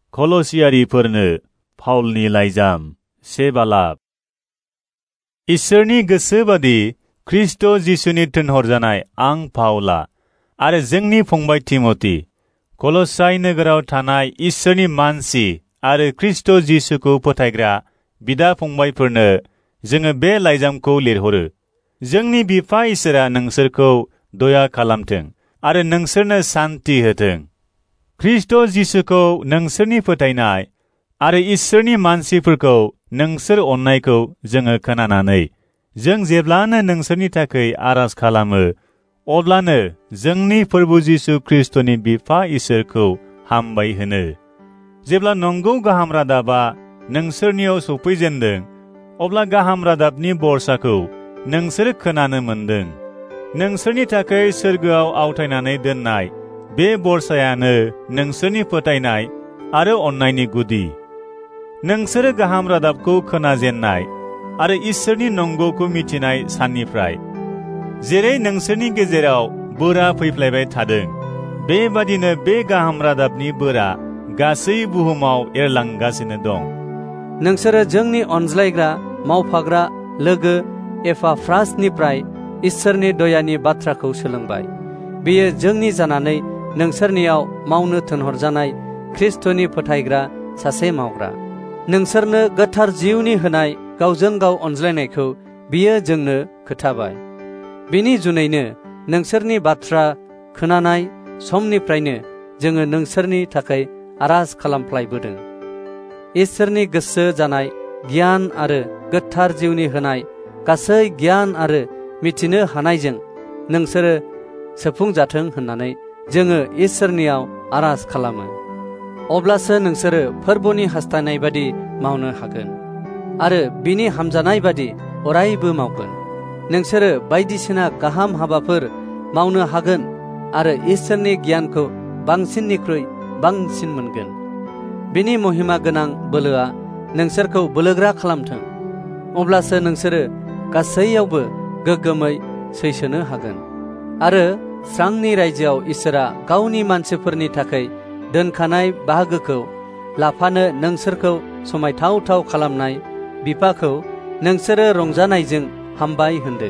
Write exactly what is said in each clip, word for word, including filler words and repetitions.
कलसियारिफोरनो पाउलनि लाइजाम से बालाब। इसोरनि गोसो बादि ख्रिस्ट जिसुनि थिनहरजानाय आं पाउला आरो जोंनि फंबाय तिमथि, कलसाइ नोगोराव थानाय इसोरनि मानसि आरो ख्रिस्ट जिसुखौ फोथायग्रा बिदा फंबायफोरनो जोङो बे लाइजामखौ लिरहरो। जोंनि बिफा इसोरा नोंसोरखौ दया खालामथों आरो नोंसोरनो सान्ति होथों। ख्रिस्ट जिसुखौ नोंसोरनि फोथायनाय आरो इसोरनि मानसिफोरखौ नोंसोर अननायखौ जोङो खोनानानै जों जेब्लानो नोंसोरनि थाखाय आरज खालामो, अब्लानो जोंनि फोरबु जिसु ख्रिस्टनि बिफा इसोरखौ हामबाय होनो। जेब्ला नंगौ गाहाम रादाबा नोंसोरनियाव सफैजेनदों, अब्ला गाहाम रादाबनि बरसाखौ नोंसोर खोनानो मोनदों। नोंसोरनि थाखाय सोरगोआव आवथायनानै दोननाय बे बरसायानो नोंसोरनि फोथायनाय आरो अननायनि गुदि। नोंसोरो गाहाम रादाबखौ खोनाजेननाय आरो इसोरनि नंगौखौ मिथिनाय साननिफ्राय जेरै नोंसोरनि गेजेराव बोरा फैफ्लायबाय थादों, बेबादिनो बे गाहाम रादाबनि बोरा गासै बुहुमाव एरलांगासिनो दं। नोंसोरो जोंनि अनज्लायग्रा मावफाग्रा लोगो एपाफ्रासनिफ्राय इसोरनि दयानि बाथ्राखौ सोलोंबाय। बेयो जोंनि जानानै नोंसोरनियाव मावनो थिनहरजानाय ख्रिस्टनि फोथायग्रा सासे मावग्रा। नोंसोरनो गोथार जिउनि होनाय गावजों गाव अनज्लायनायखौ बियो जोंनो खोथाबाय। बिनि जुनैनो नोंसोरनि बाथ्रा खोनानाय समनिफ्रायनो जोङो नोंसोरनि थाखाय आरज खालामफ्लायबोदों। इसोरनि गोसो जानाय गियान आरो गोथार जिउनि होनाय गासै गियान आरो मिथिनो हानायजों नोंसोरो सोफुंजाथों होननानै जोङो इसोरनियाव आरज खालामो। अब्लासो नोंसोरो फोरबोनि हास्थायनाय बादि मावनो हागोन आरो बिनि हामजानाय बादि अरायबो मावगोन। नोंसोरो बायदिसिना गाहाम हाबाफोर मावनो हागोन आरो इसोरनि गियानखौ बांसिननिख्रुइ बांसिन मोनगोन। बिनि महिमा गोनां बोलोआ नोंसोरखौ बोलोग्रा खालामथों। अब्लासो नोंसोरो गासैयावबो गोग्गोमै सैसोनो हागोन आरो स्रांनि रायजोआव इसोरा गावनि मानसिफोरनि थाखाय दोनखानाय बाहागोखौ लाफानो नोंसोरखौ समायथाव-थाव खालामनाय बिफाखौ नोंसोरो रंजानायजों हामबाय होनदो।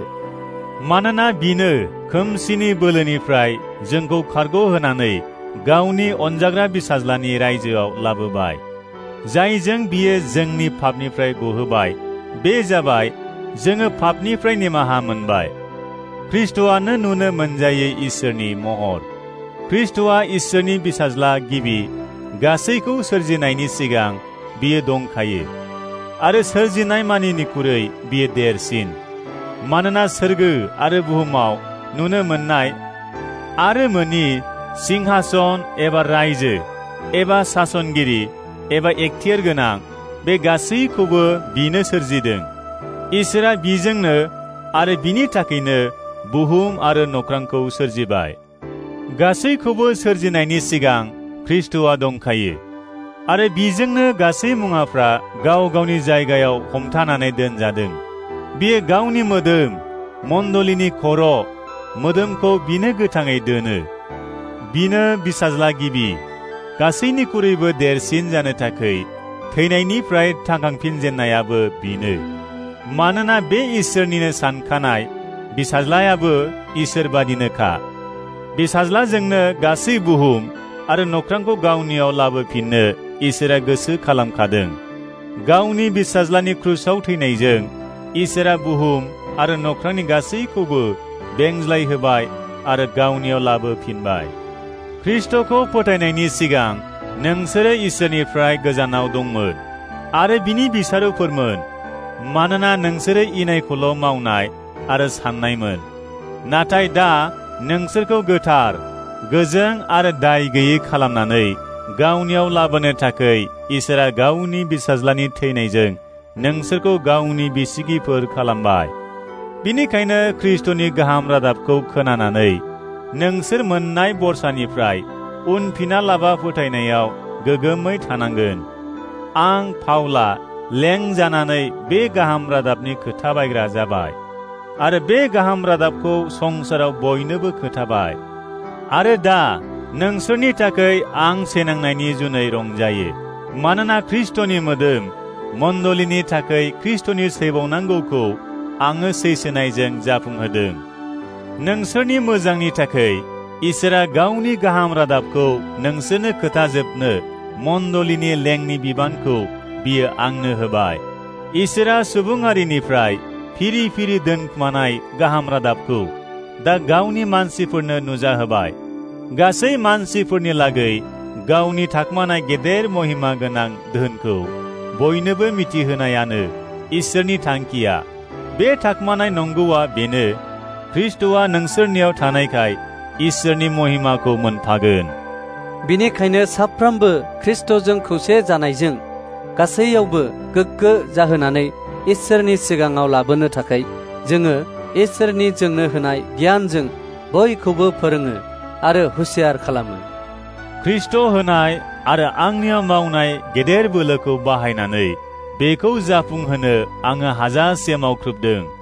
मानोना बिनो खोमसिनि बोलोनिफ्राय जोंखौ खारग' होनानै गावनि अनजाग्रा बिसाज्लानि रायजोआव लाबोबाय, जायजों बियो जोंनि पापनिफ्राय गहोबाय। बे जाबाय जोङो पापनिफ्राय निमाहा मोनबाय। ख्रिस्टआनो नुनो मोनजायै इसोरनि महर। ख्रिस्टआ इसोरनि बिसाज्ला गिबि, गासैखौ सोरजिनायनि सिगां बियो दंखायो आरो सोरजिनाय मानिनिख्रुइ बियो देरसिन। मानोना सोरगो आरो बुहुमाव नुनो मोननाय आरो मोनि सिंहासन एबा रायजो एबा सासनगिरि एबा एखथियार गोनां बे गासैखौबो बिनो सोरजिदों। इसोरा बिजोंनो आरो बिनि थाखायनो बुहुम आरो नख्रांखौ सोरजिबाय। गासैखौबो सोरजिनायनि सिगां ख्रिस्टआ दंखायो आरो बिजोंनो गासै मुवाफ्रा गाव गावनि जायगायाव हमथानानै दोनजादों। बियो गावनि मोदोम मण्डलीनि खर', मोदोमखौ बिनो गोथाङै दोनो। बिनो बिसाज्ला गिबि, गासैनिख्रुइबो देरसिन जानो थाखाय थैनायनिफ्राय थांखांफिनजेननायाबो बिनो। मानोना बे इसोरनिनो सानखानाय बिसाज्लायाबो इसोर बादिनोखा। बिसाज्लाजोंनो गासै बुहुम आरो नख्रांखौ गावनियाव लाबोफिननो इसोरा गोसो खालामखादों। गावनि बिसाज्लानि क्रुसाव थैनायजों इसोरा बुहुम आरो नख्रांनि गासैखौबो बेंज्लाय होबाय आरो गावनियाव लाबोफिनबाय। ख्रिस्टखौ फोथायनायनि सिगां नोंसोरो इसोरनिफ्राय गोजानाव दंमोन आरो बिनि बिसारुफोरमोन। मानोना नोंसोरो इनायखौल' मावनाय आरो साननायमोन। नाथाय दा नोंसोरखौ गोथार, गोजों आरो दाय गैयै खालामनानै गावनियाव लाबोनो थाखाय इसोरा गावनि बिसाज्लानि थैनायजों नोंसोरखौ गावनि बिसिगिफोर खालामबाय। बिनिखायनो ख्रिस्टनि गाहाम रादाबखौ खोनानानै नोंसोर मोननाय बरसानिफ्राय उनफिना लाबा फोथायनायाव गोगोमै थानांगोन। आं पाउला लें जानानै बे गाहाम रादाबनि खोथा बायग्रा जाबाय आरो बे गाहाम रादाबखौ संसाराव बयनोबो खोथाबाय। आरो दा नोंसोरनि थाखाय आं सेनांनायनि जुनै रंजायो। मानोना ख्रिस्ट'नि मोदोम मण्डलीनि थाखाय ख्रिस्ट'नि सैबावनांगौखौ आङो सैसोनायजों जाफुंहोदों। नोंसोरनि मोजांनि थाखाय इसोरा गावनि गाहाम रादाबखौ नोंसोरनो खोथाजोबनो मण्डलीनि लेंनि बिबानखौ बियो आंनो होबाय। इसोरा सुबुं हारिनिफ्राय फिरि फिरि दोनखुमानाय गाहाम रादाबखौ दा गावनि मानसिफोरनो नुजाहोबाय। गासै मानसिफोरनि लागै गावनि थाखमानाय गेदेर महिमा गोनां धोनखौ बयनोबो मिथिहोनायानो इसोरनि थांखिया। बे थाखमानाय नंगौआ बेनो, ख्रिस्ट'आ नोंसोरनियाव थानायखाय इसोरनि महिमाखौ मोनफागोन। बिनिखायनो साफ्रोमबो ख्रिस्ट'जों खौसे जानायजों गासैयावबो गोग्गो जाहोनानै इसोरनि सिगाङाव लाबोनो थाखाय जोङो इसोरनि जोंनो होनाय गियानजों बयखौबो फोरोङो आरो हुसियार खालामो। ख्रिस्ट' होनाय आरो आंनियाव मावनाय गेदेर बोलोखौ बाहायनानै बेखौ जाफुंहोनो आङो हाजासे मावख्रुबदों।